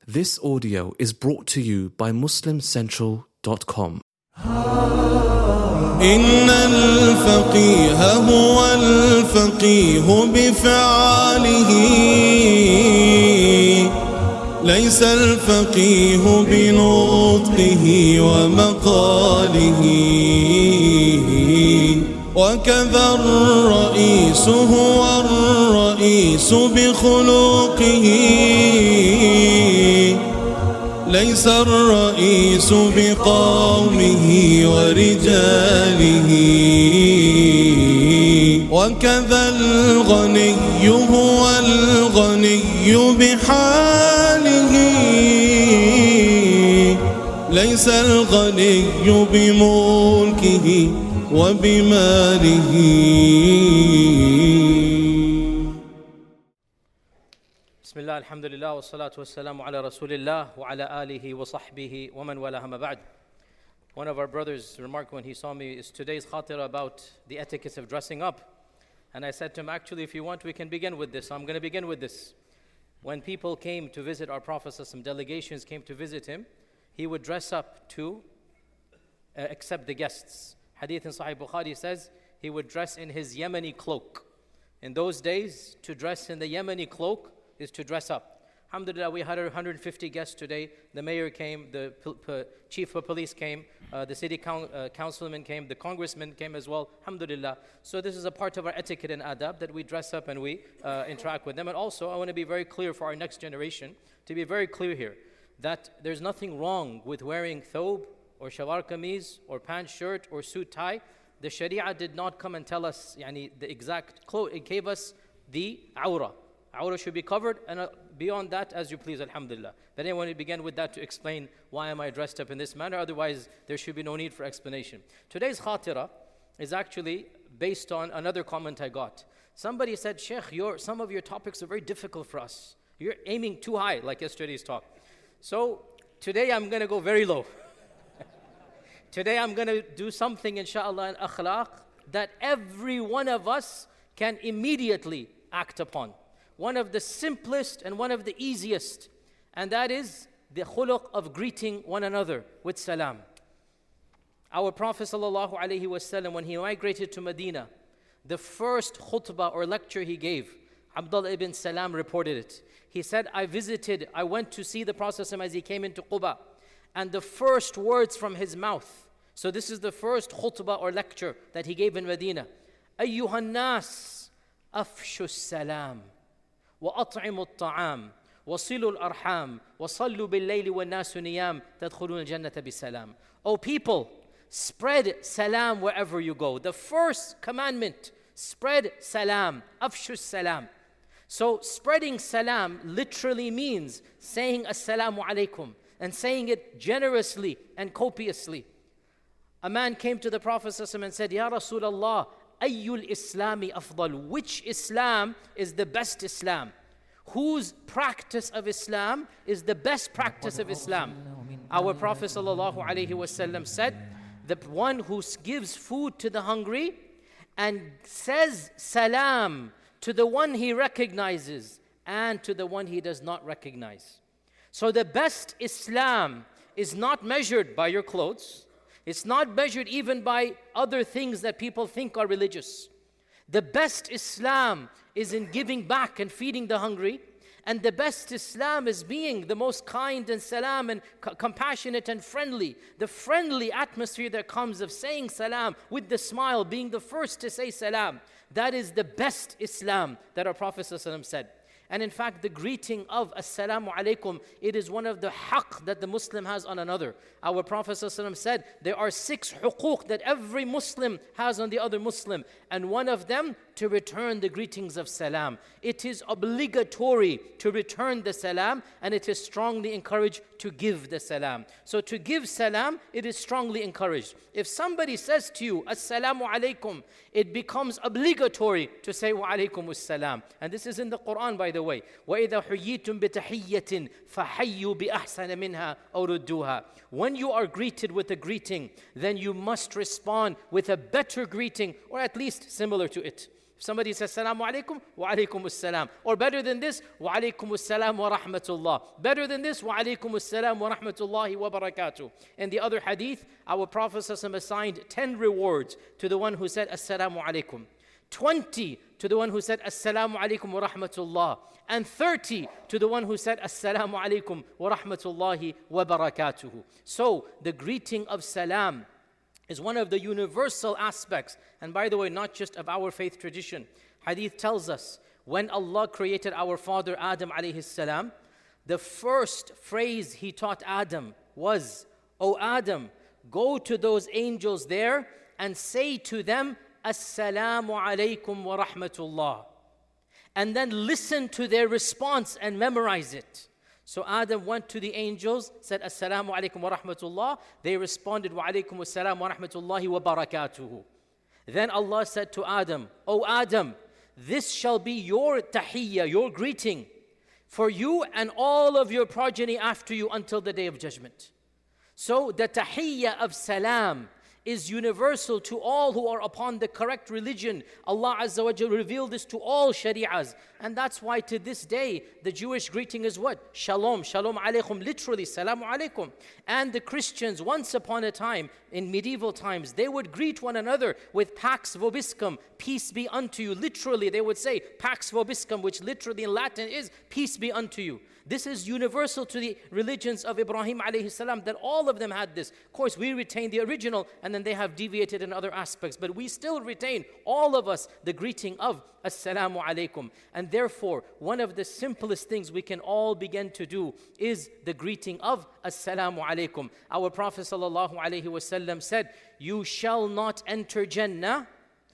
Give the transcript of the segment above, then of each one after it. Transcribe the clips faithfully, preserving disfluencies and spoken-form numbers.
This audio is brought to you by muslim central dot com. إن الفقيه هو الفقيه بفعاله ليس الفقيه بنطقه ومقاله وكذا الرئيس هو الرئيس بخلقه ليس الرئيس بقومه ورجاله وكذا الغني هو الغني بحاله ليس الغني بملكه وبماله. بسم الله الحمد لله والصلاة والسلام على رسول الله وعلى آله وصحبه ومن والاه ما بعد. One of our brothers remarked when he saw me, is today's khatira about the etiquette of dressing up. And I said to him, actually, if you want, we can begin with this. So I'm going to begin with this. When people came to visit our Prophet, some delegations came to visit him, he would dress up to uh, accept the guests. Hadith in Sahih Bukhari says he would dress in his Yemeni cloak. In those days, to dress in the Yemeni cloak is to dress up. Alhamdulillah, we had one hundred fifty guests today. The mayor came, the chief of police came, uh, the city coun uh, councilman came, the congressman came as well. Alhamdulillah. So this is a part of our etiquette and adab that we dress up and we uh, interact with them. And also, I want to be very clear for our next generation, to be very clear here, that there's nothing wrong with wearing thobe or shalwar kameez or pant shirt or suit tie. The Sharia did not come and tell us yani, the exact clothes. It gave us the awrah. Awrah should be covered, and uh, beyond that, as you please, alhamdulillah. Then I want to begin with that to explain why am I dressed up in this manner. Otherwise, there should be no need for explanation. Today's khatira is actually based on another comment I got. Somebody said, Sheikh, your, some of your topics are very difficult for us. You're aiming too high, like yesterday's talk. So today I'm going to go very low. Today I'm going to do something, inshallah, in akhlaq, that every one of us can immediately act upon. One of the simplest and one of the easiest, and that is the khuluq of greeting one another with salam. Our Prophet sallallahu alaihi wasallam, when he migrated to Medina, the first khutbah or lecture he gave, Abdullah ibn Salam reported it. He said, I visited, I went to see the Prophet as he came into Quba, and the first words from his mouth, so this is the first khutbah or lecture that he gave in Medina, Ayyuhan nas, afshu salam. وأطعموا الطعام وصلوا الأرحام وصلوا بالليل والناس نيام تدخلون الجنة بسلام. O people, spread salam wherever you go. The first commandment, spread salam, afshu salam. So spreading salam literally means saying assalamu alaikum and saying it generously and copiously. A man came to the Prophet and said, Ya Rasulullah, Ayyul Islami afdal. Which Islam is the best Islam? Whose practice of Islam is the best practice of Islam? Our Prophet sallallahu alaihi wasallam said, the one who gives food to the hungry and says salam to the one he recognizes and to the one he does not recognize. So the best Islam is not measured by your clothes. It's not measured even by other things that people think are religious. The best Islam is in giving back and feeding the hungry. And the best Islam is being the most kind and salam and compassionate and friendly. The friendly atmosphere that comes of saying salam with the smile, being the first to say salam. That is the best Islam that our Prophet ﷺ said. And in fact, the greeting of Assalamu alaikum, it is one of the haqq that the Muslim has on another. Our Prophet ﷺ said, there are six huquq that every Muslim has on the other Muslim. And one of them, to return the greetings of salam. It is obligatory to return the salam, and it is strongly encouraged to give the salam. So to give salam, it is strongly encouraged. If somebody says to you, Assalamu alaikum, it becomes obligatory to say wa alaikum assalam. And this is in the Quran, by the way. وَإِذَا حُيِّيتُم بِتَحِيَّةٍ فَحَيُّوا بِأَحْسَنَ مِنْهَا أَوْ رُدُّوهَا. When you are greeted with a greeting, then you must respond with a better greeting, or at least similar to it. If somebody says Assalamu alaikum, wa alaikum assalam. Or better than this, wa alaikum assalam wa rahmatullah. Better than this, wa alaikum assalam wa rahmatullahi wa barakatuh. In the other hadith, our Prophet ﷺ assigned ten rewards to the one who said Assalamu alaikum, twenty to the one who said Assalamu alaikum wa rahmatullah, and thirty to the one who said Assalamu alaikum wa rahmatullahi wa barakatuh. So the greeting of salam is one of the universal aspects, and by the way, not just of our faith tradition. Hadith tells us when Allah created our father Adam alayhi salam, the first phrase he taught Adam was, "O Adam, go to those angels there and say to them, Assalamu alaikum wa rahmatullah." And then listen to their response and memorize it. So Adam went to the angels, said Assalamu alaikum wa rahmatullah. They responded wa alaikum assalam wa rahmatullahi wa barakatuhu. Then Allah said to Adam, "O Adam, this shall be your tahiyyah, your greeting, for you and all of your progeny after you until the day of judgment." So the tahiyyah of salam is universal to all who are upon the correct religion. Allah Azza wa Jal revealed this to all shari'ahs. And that's why to this day, the Jewish greeting is what? Shalom, shalom alaykum, literally, salamu alaykum. And the Christians, once upon a time, in medieval times, they would greet one another with Pax Vobiscum, peace be unto you. Literally, they would say Pax Vobiscum, which literally in Latin is peace be unto you. This is universal to the religions of Ibrahim alayhi salam, that all of them had this. Of course, we retain the original, and then they have deviated in other aspects. But we still retain, all of us, the greeting of Assalamu alaikum. And therefore, one of the simplest things we can all begin to do is the greeting of Assalamu alaikum. Our Prophet sallallahu alaihi wasallam said, "You shall not enter Jannah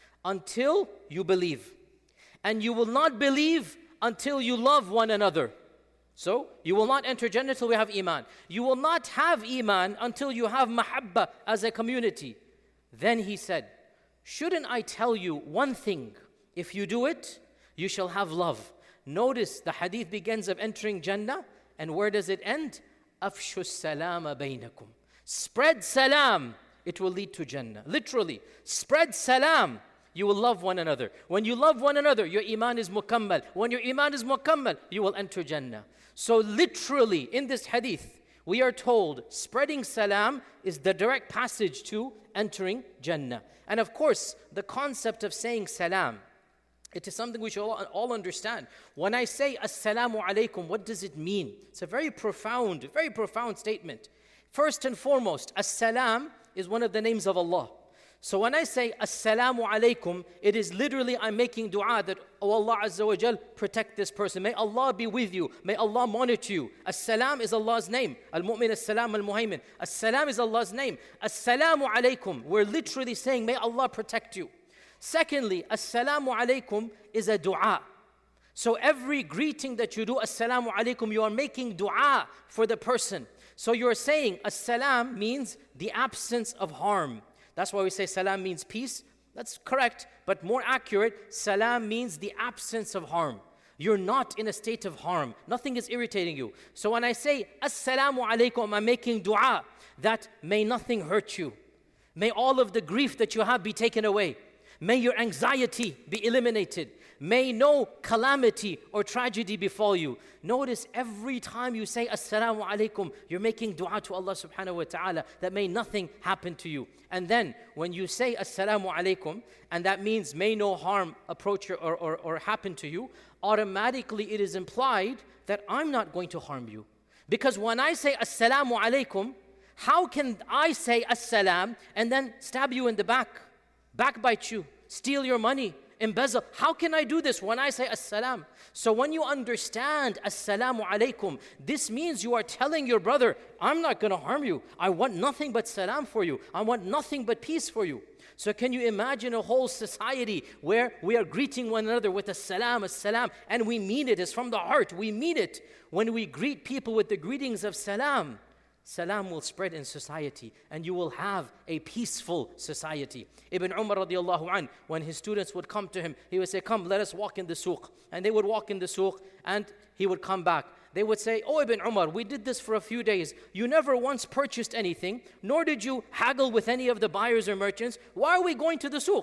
until you believe. And you will not believe until you love one another." So, you will not enter Jannah until we have Iman. You will not have Iman until you have Mahabba as a community. Then he said, "Shouldn't I tell you one thing? If you do it, you shall have love." Notice the hadith begins of entering Jannah, and where does it end? "Afshu salama bainakum." Spread salam, it will lead to Jannah. Literally, spread salam. You will love one another. When you love one another, your iman is mukammal. When your iman is mukammal, you will enter Jannah. So literally, in this hadith, we are told spreading salam is the direct passage to entering Jannah. And of course, the concept of saying salam, it is something we should all, all understand. When I say assalamu alaikum, what does it mean? It's a very profound, very profound statement. First and foremost, as-salam is one of the names of Allah. So when I say Assalamu alaikum, it is literally I'm making dua that, oh Allah Azza wa Jal, protect this person. May Allah be with you. May Allah monitor you. As-salam is Allah's name. Al-mu'min as-salam al-muhaymin. As-salam is Allah's name. Assalamu alaikum, we're literally saying, may Allah protect you. Secondly, Assalamu alaikum is a dua. So every greeting that you do, Assalamu alaikum, you are making dua for the person. So you're saying, As-salam means the absence of harm. That's why we say salam means peace. That's correct, but more accurate, salam means the absence of harm. You're not in a state of harm. Nothing is irritating you. So when I say Assalamu alaikum, I'm making dua that may nothing hurt you. May all of the grief that you have be taken away. May your anxiety be eliminated. May no calamity or tragedy befall you. Notice every time you say Assalamu alaikum, you're making dua to Allah subhanahu wa ta'ala that may nothing happen to you. And then when you say Assalamu alaikum, and that means may no harm approach you or, or, or happen to you, automatically it is implied that I'm not going to harm you. Because when I say Assalamu alaikum, how can I say Assalam and then stab you in the back, backbite you, steal your money, embezzle? How can I do this when I say Assalam? So when you understand Assalamu alaikum, this means you are telling your brother, I'm not going to harm you. I want nothing but salam for you. I want nothing but peace for you. So can you imagine a whole society where we are greeting one another with Assalam, Assalam, and we mean it. It's from the heart. We mean it. When we greet people with the greetings of salam, salam will spread in society, and you will have a peaceful society. Ibn Umar radiallahu an, when his students would come to him, he would say, come, let us walk in the souk. And they would walk in the souk, and he would come back. They would say, oh Ibn Umar, we did this for a few days. You never once purchased anything, nor did you haggle with any of the buyers or merchants. Why are we going to the souk?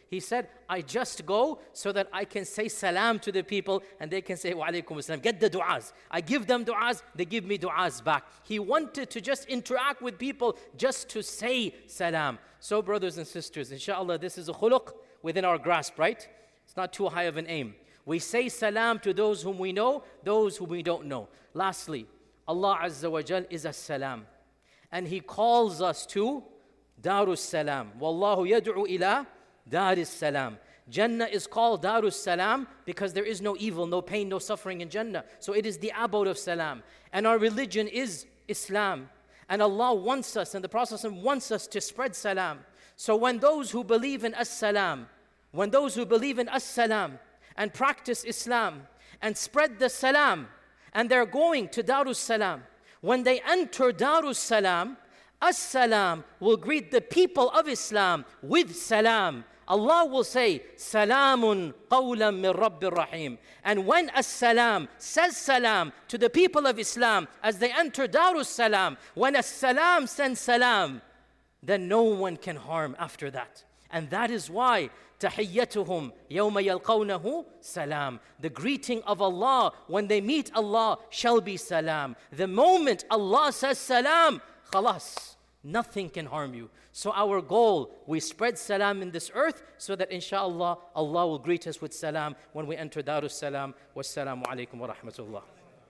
He said, I just go so that I can say salam to the people and they can say wa alaikum assalam. Get the du'as. I give them du'as, they give me du'as back. He wanted to just interact with people just to say salam. So brothers and sisters, inshallah, this is a khuluq within our grasp, right? It's not too high of an aim. We say salam to those whom we know, those whom we don't know. Lastly, Allah Azza wa Jal is as-salam. And He calls us to Darus Salam. Wallahu yad'u ila Darus Salam. Jannah is called Darus Salam because there is no evil, no pain, no suffering in Jannah. So it is the abode of salam. And our religion is Islam. And Allah wants us, and the Prophet wants us to spread salam. So when those who believe in as-salam, when those who believe in as-salam and practice Islam and spread the salam, and they're going to Darus Salam, when they enter Darus Salam, as-salam will greet the people of Islam with salam. Allah will say, Salamun qawlan min Rabbir Rahim. And when as-salam says salam to the people of Islam as they enter Darus Salam, when as-salam sends salam, then no one can harm after that. And that is why tahiyyatuhum yawma yalqawnahu salam. The greeting of Allah when they meet Allah shall be salam. The moment Allah says salam, khalas, nothing can harm you. So our goal, we spread salam in this earth so that inshallah Allah will greet us with salam when we enter Darus Salam. Wassalamu alaikum wa rahmatullah.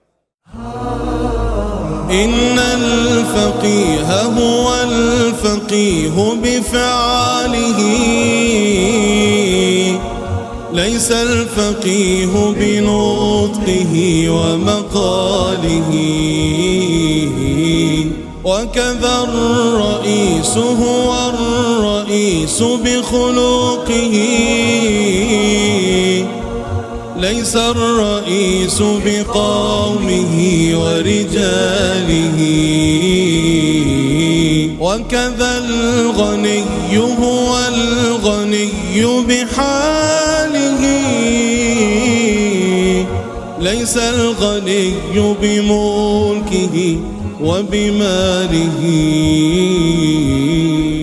إن الفقيه هو الفقيه بفعاله ليس الفقيه بنطقه ومقاله وكذا الرئيس هو الرئيس بخلقه ليس الرئيس بقومه ورجاله وكذا الغني هو الغني بحاله ليس الغني بملكه وبماله